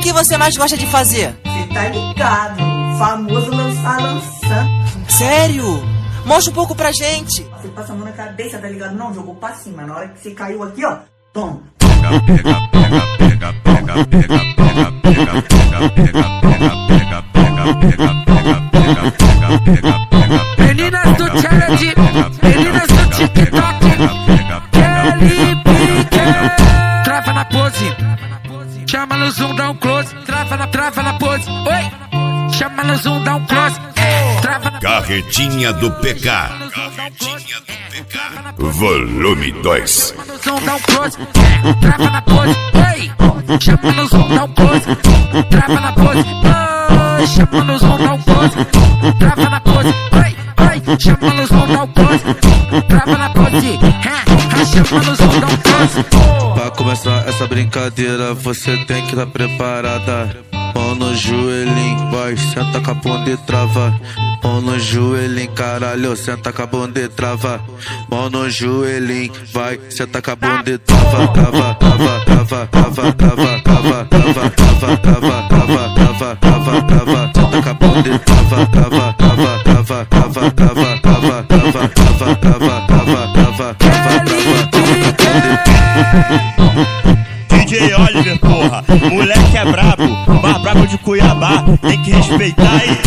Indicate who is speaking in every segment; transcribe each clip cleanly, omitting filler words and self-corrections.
Speaker 1: que você mais gosta de fazer?
Speaker 2: Cê tá ligado, o famoso lançando.
Speaker 1: Sério? Mostra um pouco pra gente.
Speaker 2: Você passa a mão na cabeça, tá ligado? Não, jogou pra cima. Na hora que você caiu aqui, ó, toma.
Speaker 3: Meninas do challenge, meninas do TikTok, Kelly Pique. Trava na pose, chama no zoom, dá um close. Trava na pose, oi. Chama no zoom, dá um close. Trava na
Speaker 4: Carretinha do PK. Volume 2.
Speaker 3: Chama no zoom, dá um close. Trava na pose, oi. Chama no zoom, dá um close. Trava na pose, oi. Chama no zoom, dá um close. Trava na pose, oi. Chama no zoom, dá um close. Trava na pose, chama no zoom, dá um close.
Speaker 5: Pra começar essa brincadeira, você tem que estar preparada. Mão no joelhinho, vai, senta com a bunda e trava. Mão no joelhinho, caralho, senta com a bunda e trava. Mão no joelhinho, vai, senta com a bunda e trava. Trava, trava, trava, trava, trava, trava, trava, trava, trava, trava, trava, trava, trava. Senta com a bunda e trava, trava, trava, trava, trava, trava, trava, trava, trava, trava, trava, trava, trava.
Speaker 6: DJ Oliver, porra, moleque é brabo, mais brabo de Cuiabá, tem que respeitar aí.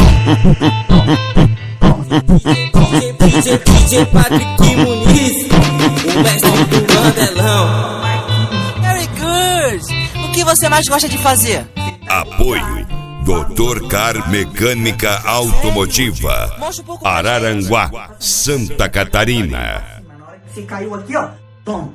Speaker 7: DJ Patrick Muniz, o mestre do Mandelão.
Speaker 1: Very good! O que você mais gosta de fazer?
Speaker 4: Apoio Dr. Car Mecânica Automotiva, Araranguá, Santa Catarina.
Speaker 2: Na hora que você caiu aqui, ó, toma.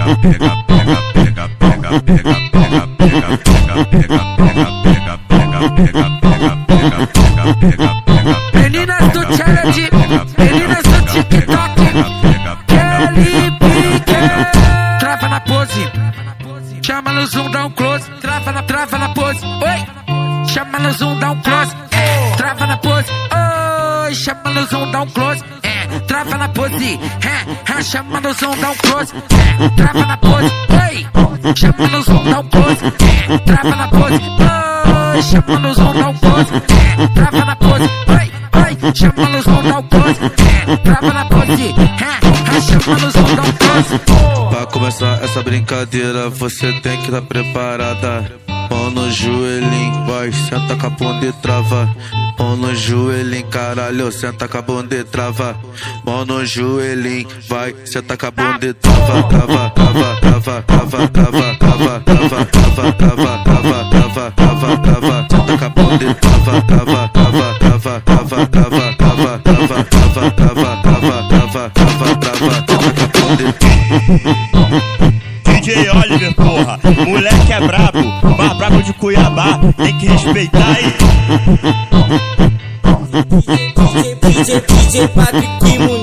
Speaker 3: Meninas do challenge, meninas do TikTok, Kelly Pique. Trava na pose, chama no zoom, dá um close. Trava na pose, oi. Chama no zoom, dá um close. Trava na pose, oi. Chama no zoom, dá um close. Trava na pose, chama no zoom, dá um close. Trava na pose, oi. Chama no zoom, dá um close. Trava na pose, oi. Chama no zoom, dá um close. Trava na pose, oi. Chama no zoom, dá um close. Trava na pose, chama no zoom, dá um close.
Speaker 5: Pra começar essa brincadeira, você tem que estar preparada. Mão no joelhinho, vai, senta com a bunda e trava. Mão no joelhinho, caralho, senta com a bunda e trava. Mão no joelhinho, vai, senta com a bunda e trava. Trava, trava, trava, trava, trava, trava, trava, trava, trava, trava, trava, trava, trava. Senta com a bunda e trava, trava, trava, trava, trava, trava, trava, trava, trava, trava, trava, trava, trava, trava. Senta com a bunda e trava.
Speaker 6: DJ Oliver, porra, moleque é brabo, mais brabo de Cuiabá, tem que respeitar aí.
Speaker 7: DJ Patrick Muniz.